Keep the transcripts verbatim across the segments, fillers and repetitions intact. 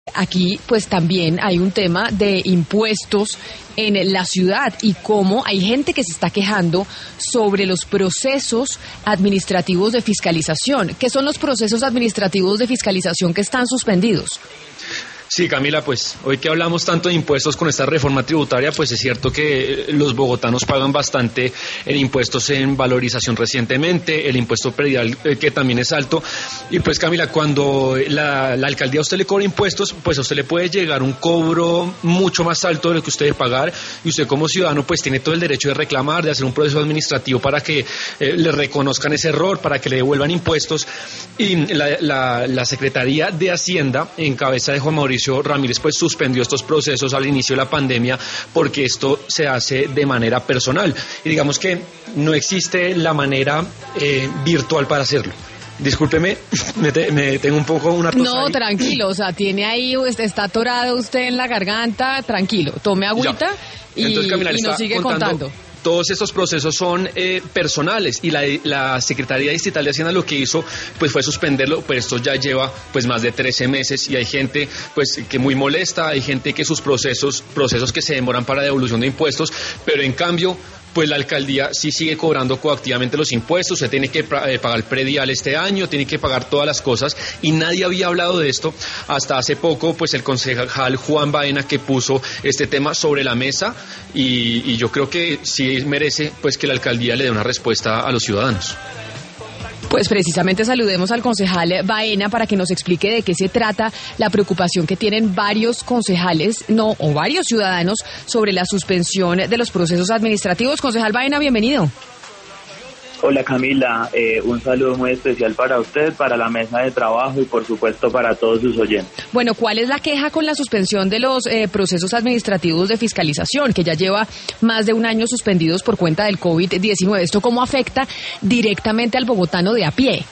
Aquí pues también hay un tema de impuestos en la ciudad y cómo hay gente que se está quejando sobre los procesos administrativos de fiscalización. ¿Qué son los procesos administrativos de fiscalización que están suspendidos? Sí, Camila, pues hoy que hablamos tanto de impuestos con esta reforma tributaria, pues es cierto que los bogotanos pagan bastante en impuestos en valorización recientemente, el impuesto predial eh, que también es alto. Y pues, Camila, cuando la, la alcaldía a usted le cobra impuestos, pues a usted le puede llegar un cobro mucho más alto de lo que usted debe pagar, y usted como ciudadano pues tiene todo el derecho de reclamar, de hacer un proceso administrativo para que eh, le reconozcan ese error, para que le devuelvan impuestos. Y la, la, la Secretaría de Hacienda, en cabeza de Juan Mauricio Ramírez, pues suspendió estos procesos al inicio de la pandemia porque esto se hace de manera personal y digamos que no existe la manera eh, virtual para hacerlo. Discúlpeme, me, te, me tengo un poco una tos. No, ahí. Tranquilo, o sea, tiene ahí, está atorado usted en la garganta, tranquilo, tome agüita y, Entonces, Camila, y nos sigue contando. contando. Todos estos procesos son eh, personales y la, la Secretaría Distrital de Hacienda lo que hizo pues fue suspenderlo, pues esto ya lleva pues más de trece meses y hay gente pues que muy molesta, hay gente que sus procesos, procesos que se demoran para devolución de impuestos, pero en cambio pues la alcaldía sí sigue cobrando coactivamente los impuestos, se tiene que eh, pagar predial este año, tiene que pagar todas las cosas y nadie había hablado de esto hasta hace poco, pues el concejal Juan Baena que puso este tema sobre la mesa y, y yo creo que sí merece pues que la alcaldía le dé una respuesta a los ciudadanos. Pues precisamente saludemos al concejal Baena para que nos explique de qué se trata la preocupación que tienen varios concejales, no, o varios ciudadanos sobre la suspensión de los procesos administrativos. Concejal Baena, bienvenido. Hola Camila, eh, un saludo muy especial para usted, para la mesa de trabajo y por supuesto para todos sus oyentes. Bueno, ¿cuál es la queja con la suspensión de los eh, procesos administrativos de fiscalización, que ya lleva más de un año suspendidos por cuenta del COVID diecinueve? ¿Esto cómo afecta directamente al bogotano de a pie?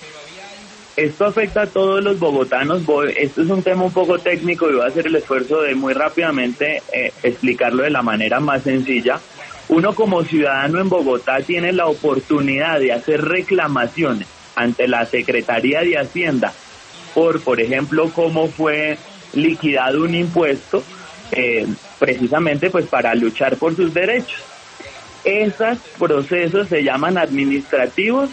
Esto afecta a todos los bogotanos. Esto es un tema un poco técnico y voy a hacer el esfuerzo de muy rápidamente eh, explicarlo de la manera más sencilla. Uno como ciudadano en Bogotá tiene la oportunidad de hacer reclamaciones ante la Secretaría de Hacienda por, por ejemplo, cómo fue liquidado un impuesto, eh, precisamente pues para luchar por sus derechos. Esos procesos se llaman administrativos,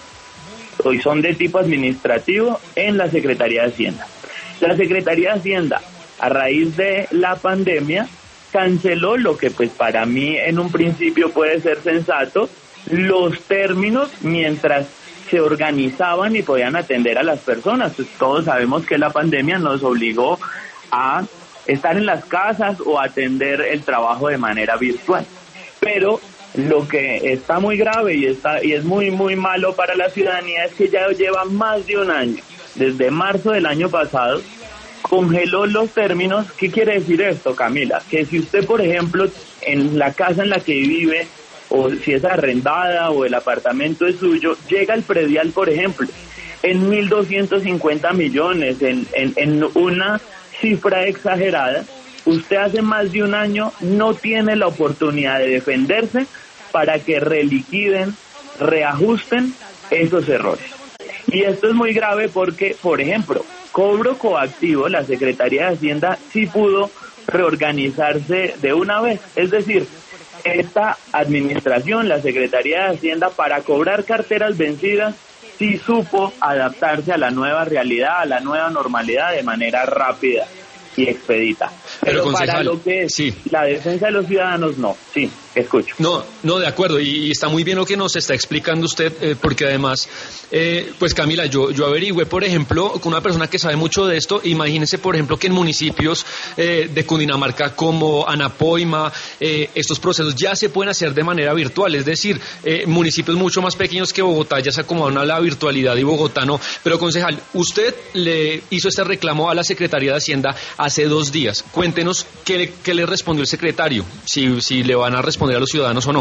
hoy son de tipo administrativo en la Secretaría de Hacienda. La Secretaría de Hacienda, a raíz de la pandemia, canceló lo que pues para mí en un principio puede ser sensato, los términos mientras se organizaban y podían atender a las personas. Pues todos sabemos que la pandemia nos obligó a estar en las casas o atender el trabajo de manera virtual. Pero lo que está muy grave y está y es muy muy malo para la ciudadanía es que ya lleva más de un año, desde marzo del año pasado, congeló los términos. ¿Qué quiere decir esto, Camila? Que si usted, por ejemplo, en la casa en la que vive, o si es arrendada o el apartamento es suyo, llega el predial, por ejemplo, en mil doscientos cincuenta millones, en, en, en una cifra exagerada, usted hace más de un año no tiene la oportunidad de defenderse para que reliquiden, reajusten esos errores. Y esto es muy grave porque, por ejemplo, cobro coactivo, la Secretaría de Hacienda sí pudo reorganizarse de una vez. Es decir, esta administración, la Secretaría de Hacienda, para cobrar carteras vencidas, sí supo adaptarse a la nueva realidad, a la nueva normalidad de manera rápida y expedita. Pero, Pero para lo que es sí. la defensa de los ciudadanos, no. Sí, escucho. No, no, de acuerdo, y, y está muy bien lo que nos está explicando usted, eh, porque además, eh, pues Camila, yo, yo averigüé, por ejemplo, con una persona que sabe mucho de esto. Imagínense, por ejemplo, que en municipios eh, de Cundinamarca como Anapoima, eh, estos procesos ya se pueden hacer de manera virtual, es decir, eh, municipios mucho más pequeños que Bogotá ya se acomodaron a la virtualidad y Bogotá no. Pero, concejal, usted le hizo este reclamo a la Secretaría de Hacienda hace dos días. Cuéntenos qué, qué le respondió el secretario, si, si le van a responder a los ciudadanos o no.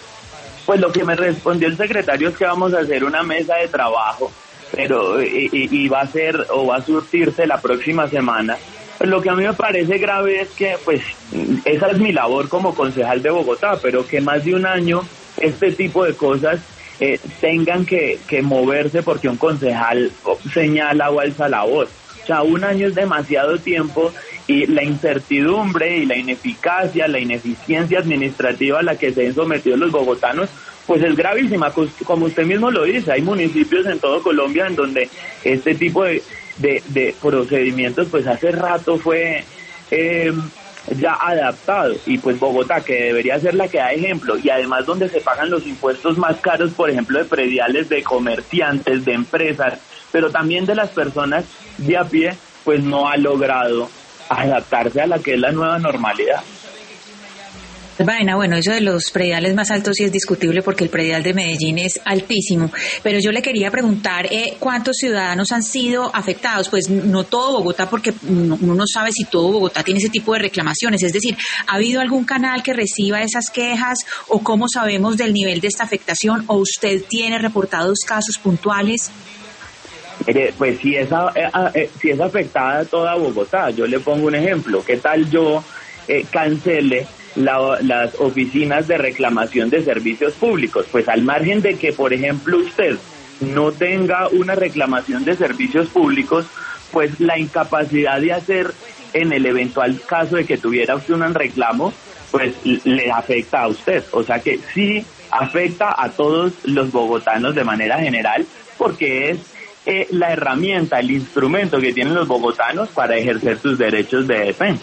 Pues lo que me respondió el secretario es que vamos a hacer una mesa de trabajo, pero y, y, y va a ser o va a surtirse la próxima semana. Pues lo que a mí me parece grave es que, pues, esa es mi labor como concejal de Bogotá, pero que más de un año este tipo de cosas eh, tengan que, que moverse porque un concejal señala o alza la voz. O sea, un año es demasiado tiempo y la incertidumbre y la ineficacia, la ineficiencia administrativa a la que se han sometido los bogotanos, pues es gravísima. Como usted mismo lo dice, hay municipios en todo Colombia en donde este tipo de, de, de procedimientos pues hace rato fue eh, ya adaptado, y pues Bogotá, que debería ser la que da ejemplo, y además donde se pagan los impuestos más caros, por ejemplo, de prediales, de comerciantes, de empresas, pero también de las personas de a pie, pues no ha logrado adaptarse a la que es la nueva normalidad. Vaina, bueno, eso de los prediales más altos sí es discutible porque el predial de Medellín es altísimo, pero yo le quería preguntar eh, ¿cuántos ciudadanos han sido afectados? Pues no todo Bogotá, porque uno no sabe si todo Bogotá tiene ese tipo de reclamaciones, es decir, ¿ha habido algún canal que reciba esas quejas o cómo sabemos del nivel de esta afectación, o usted tiene reportados casos puntuales? Eh, pues si es, eh, eh, si es afectada toda Bogotá, yo le pongo un ejemplo. ¿Qué tal yo eh, cancele la, las oficinas de reclamación de servicios públicos? Pues al margen de que, por ejemplo, usted no tenga una reclamación de servicios públicos, pues la incapacidad de hacer, en el eventual caso de que tuviera usted un reclamo, pues le afecta a usted. O sea que sí afecta a todos los bogotanos de manera general, porque es Eh, la herramienta, el instrumento que tienen los bogotanos para ejercer sus derechos de defensa.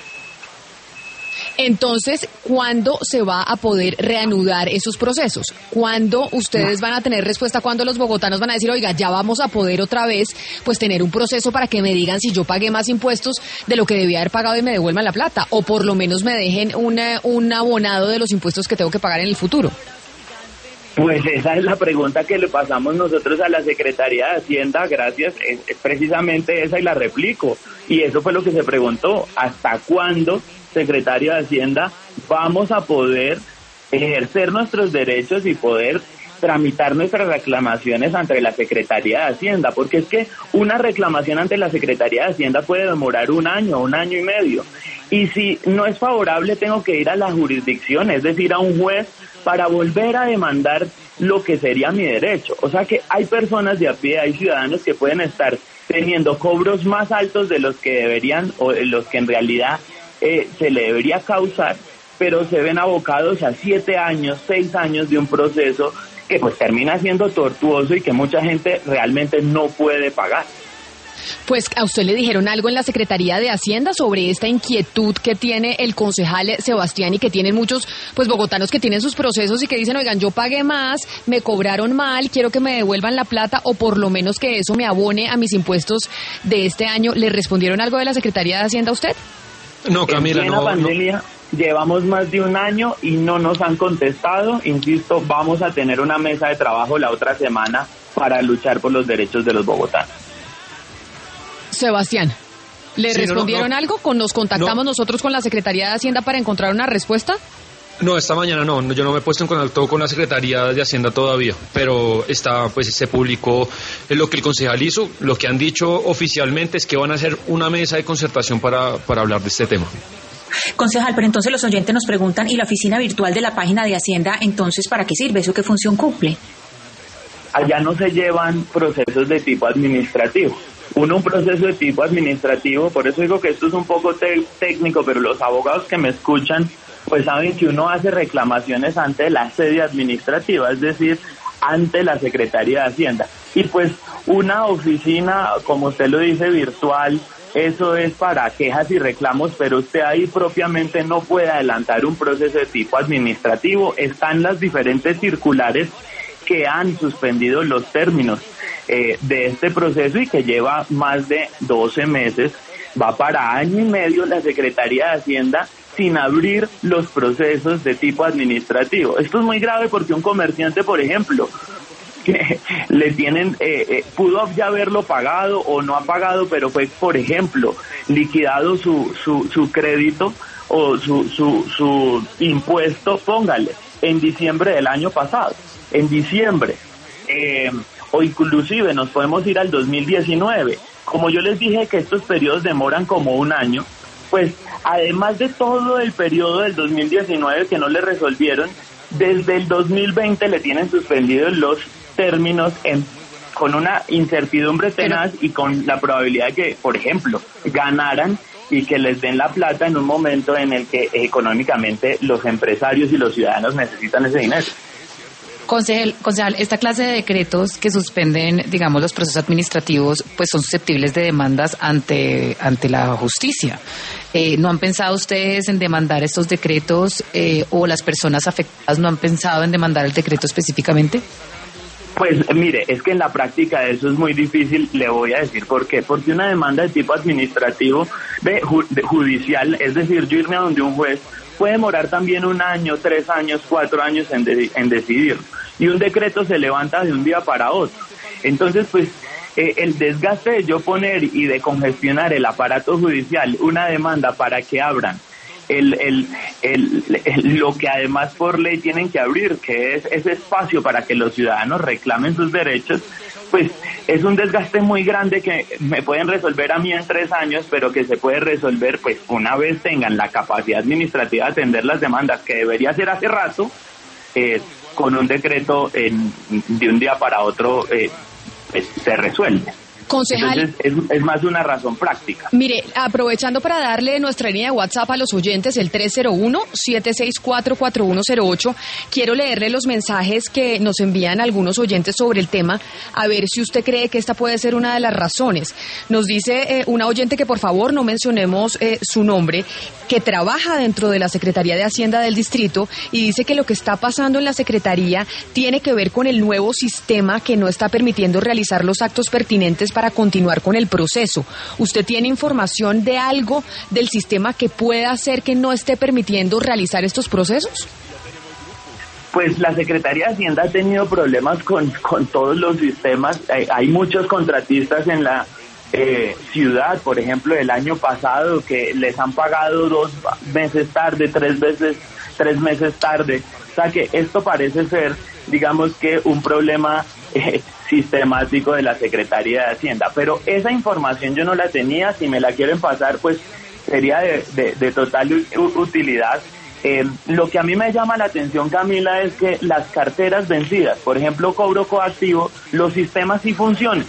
Entonces, ¿cuándo se va a poder reanudar esos procesos? ¿Cuándo ustedes van a tener respuesta? ¿Cuándo los bogotanos van a decir, oiga, ya vamos a poder otra vez pues tener un proceso para que me digan si yo pagué más impuestos de lo que debía haber pagado y me devuelvan la plata? O por lo menos me dejen una, un abonado de los impuestos que tengo que pagar en el futuro. Pues esa es la pregunta que le pasamos nosotros a la Secretaría de Hacienda, gracias, es, es precisamente esa y la replico. Y eso fue lo que se preguntó, ¿hasta cuándo, Secretario de Hacienda, vamos a poder ejercer nuestros derechos y poder tramitar nuestras reclamaciones ante la Secretaría de Hacienda? Porque es que una reclamación ante la Secretaría de Hacienda puede demorar un año, un año y medio. Y si no es favorable, tengo que ir a la jurisdicción, es decir, a un juez, para volver a demandar lo que sería mi derecho. O sea que hay personas de a pie, hay ciudadanos que pueden estar teniendo cobros más altos de los que deberían, o de los que en realidad eh, se le debería causar, pero se ven abocados a siete años, seis años de un proceso que pues termina siendo tortuoso y que mucha gente realmente no puede pagar. Pues a usted le dijeron algo en la Secretaría de Hacienda sobre esta inquietud que tiene el concejal Sebastián y que tienen muchos pues bogotanos que tienen sus procesos y que dicen, oigan, yo pagué más, me cobraron mal, quiero que me devuelvan la plata o por lo menos que eso me abone a mis impuestos de este año. ¿Le respondieron algo de la Secretaría de Hacienda a usted? No, Camila, en plena no. pandemia no. Llevamos más de un año y no nos han contestado. Insisto, vamos a tener una mesa de trabajo la otra semana para luchar por los derechos de los bogotanos. Sebastián, ¿le sí, respondieron no, no, no. algo? ¿Nos contactamos no. nosotros con la Secretaría de Hacienda para encontrar una respuesta? No, esta mañana no, yo no me he puesto en contacto con la Secretaría de Hacienda todavía, pero está, pues se publicó lo que el concejal hizo. Lo que han dicho oficialmente es que van a hacer una mesa de concertación para, para hablar de este tema. Concejal, pero entonces los oyentes nos preguntan, ¿y la oficina virtual de la página de Hacienda, entonces para qué sirve? ¿Eso qué función cumple? Allá no se llevan procesos de tipo administrativo. Uno, un proceso de tipo administrativo, por eso digo que esto es un poco te- técnico, pero los abogados que me escuchan, pues saben que uno hace reclamaciones ante la sede administrativa, es decir, ante la Secretaría de Hacienda. Y pues una oficina, como usted lo dice, virtual, eso es para quejas y reclamos, pero usted ahí propiamente no puede adelantar un proceso de tipo administrativo. Están las diferentes circulares que han suspendido los términos eh, de este proceso y que lleva más de doce meses, va para año y medio la Secretaría de Hacienda sin abrir los procesos de tipo administrativo. Esto es muy grave porque un comerciante, por ejemplo, que le tienen, eh, eh, pudo ya haberlo pagado o no ha pagado, pero fue, por ejemplo, liquidado su, su, su crédito o su, su, su impuesto, póngale, en diciembre del año pasado. En diciembre, eh, o inclusive nos podemos ir al dos mil diecinueve. Como yo les dije que estos periodos demoran como un año, pues además de todo el periodo del dos mil diecinueve que no le resolvieron, desde el dos mil veinte le tienen suspendidos los términos en con una incertidumbre tenaz y con la probabilidad de que, por ejemplo, ganaran y que les den la plata en un momento en el que económicamente los empresarios y los ciudadanos necesitan ese dinero. Concejal, concejal, esta clase de decretos que suspenden, digamos, los procesos administrativos, pues son susceptibles de demandas ante ante la justicia. Eh, ¿No han pensado ustedes en demandar estos decretos eh, o las personas afectadas no han pensado en demandar el decreto específicamente? Pues mire, es que en la práctica eso es muy difícil, le voy a decir por qué. Porque una demanda de tipo administrativo, de, de judicial, es decir, yo irme a donde un juez, puede demorar también un año, tres años, cuatro años en, de, en decidir. Y un decreto se levanta de un día para otro. Entonces, pues, eh, el desgaste de yo poner y de congestionar el aparato judicial, una demanda para que abran el, el, el, el, lo que además por ley tienen que abrir, que es ese espacio para que los ciudadanos reclamen sus derechos, pues es un desgaste muy grande que me pueden resolver a mí en tres años, pero que se puede resolver pues una vez tengan la capacidad administrativa de atender las demandas, que debería ser hace rato, eh, con un decreto en, de un día para otro eh, pues, se resuelve. Concejal, entonces es, es más una razón práctica. Mire, aprovechando para darle nuestra línea de WhatsApp a los oyentes, el tres cero uno, siete seis cuatro, cuatro uno cero ocho, quiero leerle los mensajes que nos envían algunos oyentes sobre el tema, a ver si usted cree que esta puede ser una de las razones. Nos dice eh, una oyente que por favor no mencionemos eh, su nombre, que trabaja dentro de la Secretaría de Hacienda del distrito y dice que lo que está pasando en la Secretaría tiene que ver con el nuevo sistema que no está permitiendo realizar los actos pertinentes para continuar con el proceso. ¿Usted tiene información de algo del sistema que pueda hacer que no esté permitiendo realizar estos procesos? Pues la Secretaría de Hacienda ha tenido problemas con, con todos los sistemas. Hay, hay muchos contratistas en la eh, ciudad, por ejemplo, el año pasado, que les han pagado dos meses tarde, tres veces, tres meses tarde. O sea que esto parece ser, digamos que un problema eh, sistemático de la Secretaría de Hacienda, pero esa información yo no la tenía. Si me la quieren pasar, pues sería de, de, de total utilidad. Eh, lo que a mí me llama la atención, Camila, es que las carteras vencidas, por ejemplo, cobro coactivo, los sistemas sí funcionan.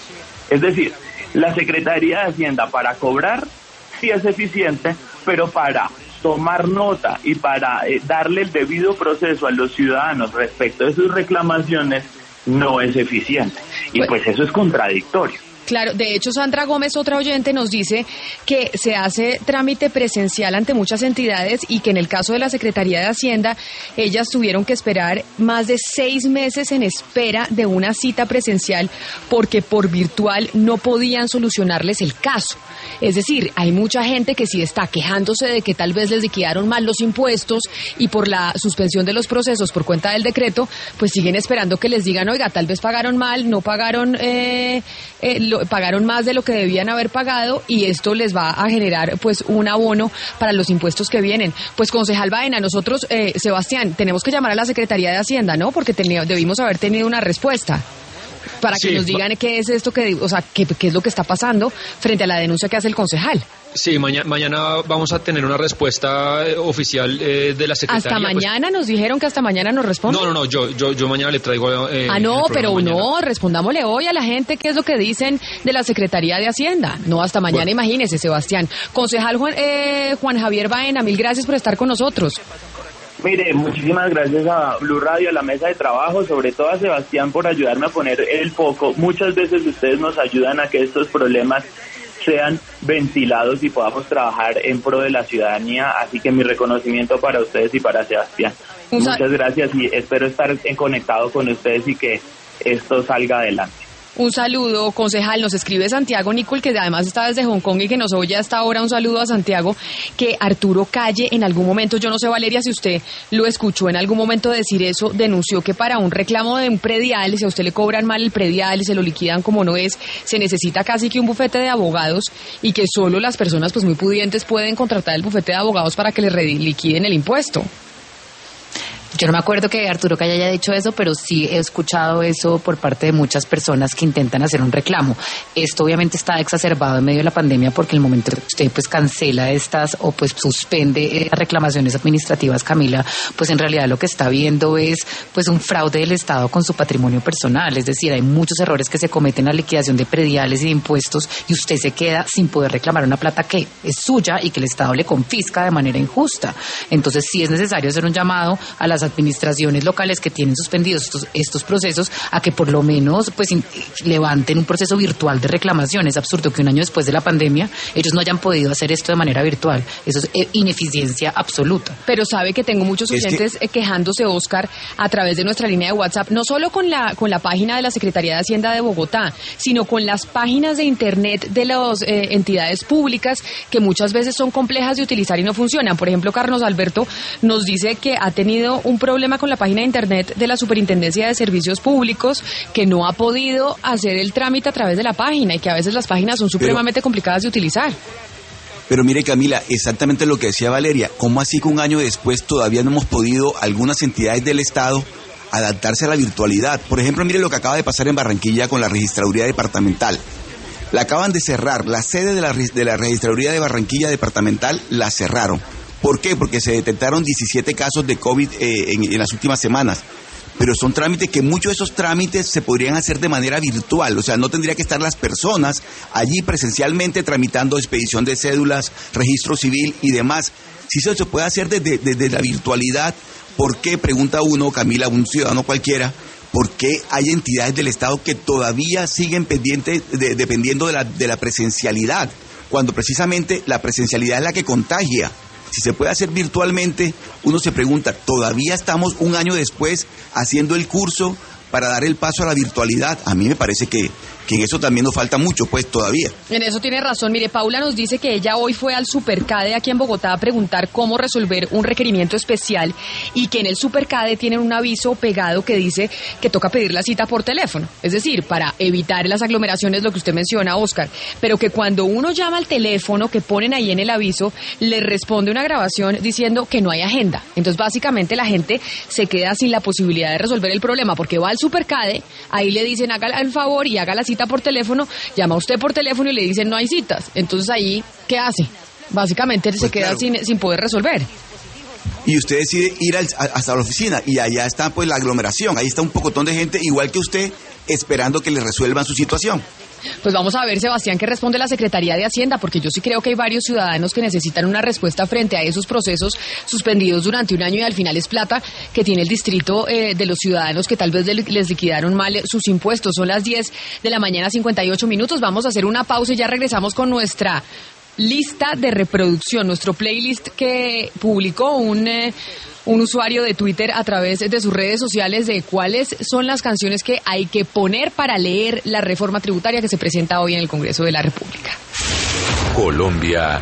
Es decir, la Secretaría de Hacienda para cobrar sí es eficiente, pero para tomar nota y para eh, darle el debido proceso a los ciudadanos respecto de sus reclamaciones no es eficiente. Y pues eso es contradictorio. Claro, de hecho Sandra Gómez, otra oyente, nos dice que se hace trámite presencial ante muchas entidades y que en el caso de la Secretaría de Hacienda, ellas tuvieron que esperar más de seis meses en espera de una cita presencial porque por virtual no podían solucionarles el caso. Es decir, hay mucha gente que sí está quejándose de que tal vez les liquidaron mal los impuestos y por la suspensión de los procesos por cuenta del decreto, pues siguen esperando que les digan, oiga, tal vez pagaron mal, no pagaron... Eh, eh, lo, pagaron más de lo que debían haber pagado y esto les va a generar pues un abono para los impuestos que vienen. Pues concejal Baena, nosotros, eh, Sebastián, tenemos que llamar a la Secretaría de Hacienda, ¿no? Porque tenía, debimos haber tenido una respuesta para que sí, nos digan qué es esto, que, o sea, qué, qué es lo que está pasando frente a la denuncia que hace el concejal. Sí, mañana, mañana vamos a tener una respuesta oficial eh, de la Secretaría. ¿Hasta mañana? Pues, ¿nos dijeron que hasta mañana nos responden? No, no, no, yo, yo, yo mañana le traigo... Eh, ah, no, pero mañana. No, respondámosle hoy a la gente qué es lo que dicen de la Secretaría de Hacienda. No, hasta mañana, bueno. Imagínese, Sebastián. Concejal Juan, eh, Juan Javier Baena, mil gracias por estar con nosotros. Mire, muchísimas gracias a Blue Radio, a la mesa de trabajo, sobre todo a Sebastián por ayudarme a poner el foco. Muchas veces ustedes nos ayudan a que estos problemas sean ventilados y podamos trabajar en pro de la ciudadanía, así que mi reconocimiento para ustedes y para Sebastián. Muchas gracias y espero estar en conectado con ustedes y que esto salga adelante. Un saludo, concejal. Nos escribe Santiago Nicol, que además está desde Hong Kong y que nos oye hasta ahora. Un saludo a Santiago, que Arturo Calle en algún momento, yo no sé, Valeria, si usted lo escuchó en algún momento decir eso, denunció que para un reclamo de un predial, si a usted le cobran mal el predial y se lo liquidan como no es, se necesita casi que un bufete de abogados y que solo las personas pues muy pudientes pueden contratar el bufete de abogados para que le liquiden el impuesto. Yo no me acuerdo que Arturo Calle haya dicho eso, pero sí he escuchado eso por parte de muchas personas que intentan hacer un reclamo. Esto obviamente está exacerbado en medio de la pandemia porque el momento que usted pues cancela estas o pues suspende reclamaciones administrativas, Camila, pues en realidad lo que está viendo es pues un fraude del Estado con su patrimonio personal. Es decir, hay muchos errores que se cometen en la liquidación de prediales y de impuestos y usted se queda sin poder reclamar una plata que es suya y que el Estado le confisca de manera injusta. Entonces sí es necesario hacer un llamado a las administraciones locales que tienen suspendidos estos, estos procesos a que por lo menos pues in, levanten un proceso virtual de reclamación. Es absurdo que un año después de la pandemia ellos no hayan podido hacer esto de manera virtual. Eso es ineficiencia absoluta. Pero sabe que tengo muchos oyentes que... quejándose, Oscar, a través de nuestra línea de WhatsApp, no solo con la con la página de la Secretaría de Hacienda de Bogotá, sino con las páginas de internet de las eh, entidades públicas que muchas veces son complejas de utilizar y no funcionan. Por ejemplo, Carlos Alberto nos dice que ha tenido un problema con la página de internet de la Superintendencia de Servicios Públicos, que no ha podido hacer el trámite a través de la página y que a veces las páginas son supremamente Pero... complicadas de utilizar. Pero mire, Camila, exactamente lo que decía Valeria, ¿cómo así que un año después todavía no hemos podido algunas entidades del Estado adaptarse a la virtualidad? Por ejemplo, mire lo que acaba de pasar en Barranquilla con la registraduría departamental. La acaban de cerrar, la sede de la, de la registraduría de Barranquilla departamental la cerraron. ¿Por qué? Porque se detectaron diecisiete casos de COVID eh, en, en las últimas semanas. Pero son trámites que muchos de esos trámites se podrían hacer de manera virtual, o sea, no tendría que estar las personas allí presencialmente tramitando expedición de cédulas, registro civil y demás. Si eso se puede hacer desde, desde la virtualidad, ¿por qué, pregunta uno, Camila, un ciudadano cualquiera, por qué hay entidades del Estado que todavía siguen pendientes, de, dependiendo de la, de la presencialidad, cuando precisamente la presencialidad es la que contagia? Si se puede hacer virtualmente, uno se pregunta, ¿todavía estamos un año después haciendo el curso para dar el paso a la virtualidad? A mí me parece que, que en eso también nos falta mucho, pues, todavía. En eso tiene razón. Mire, Paula nos dice que ella hoy fue al Supercade aquí en Bogotá a preguntar cómo resolver un requerimiento especial y que en el Supercade tienen un aviso pegado que dice que toca pedir la cita por teléfono. Es decir, para evitar las aglomeraciones, lo que usted menciona, Oscar. Pero que cuando uno llama al teléfono que ponen ahí en el aviso, le responde una grabación diciendo que no hay agenda. Entonces, básicamente, la gente se queda sin la posibilidad de resolver el problema porque va al Supercade, ahí le dicen haga el favor y haga la cita por teléfono, llama usted por teléfono y le dicen no hay citas. Entonces ahí, ¿qué hace? Básicamente pues se queda claro. sin, sin poder resolver. Y usted decide ir al, hasta la oficina y allá está pues la aglomeración, ahí está un pocotón de gente igual que usted esperando que le resuelvan su situación. Pues vamos a ver, Sebastián, qué responde la Secretaría de Hacienda, porque yo sí creo que hay varios ciudadanos que necesitan una respuesta frente a esos procesos suspendidos durante un año y al final es plata que tiene el distrito eh, de los ciudadanos que tal vez les liquidaron mal sus impuestos. Son las diez de la mañana, cincuenta y ocho minutos. Vamos a hacer una pausa y ya regresamos con nuestra lista de reproducción, nuestro playlist que publicó un... Eh, un usuario de Twitter a través de sus redes sociales de cuáles son las canciones que hay que poner para leer la reforma tributaria que se presenta hoy en el Congreso de la República. Colombia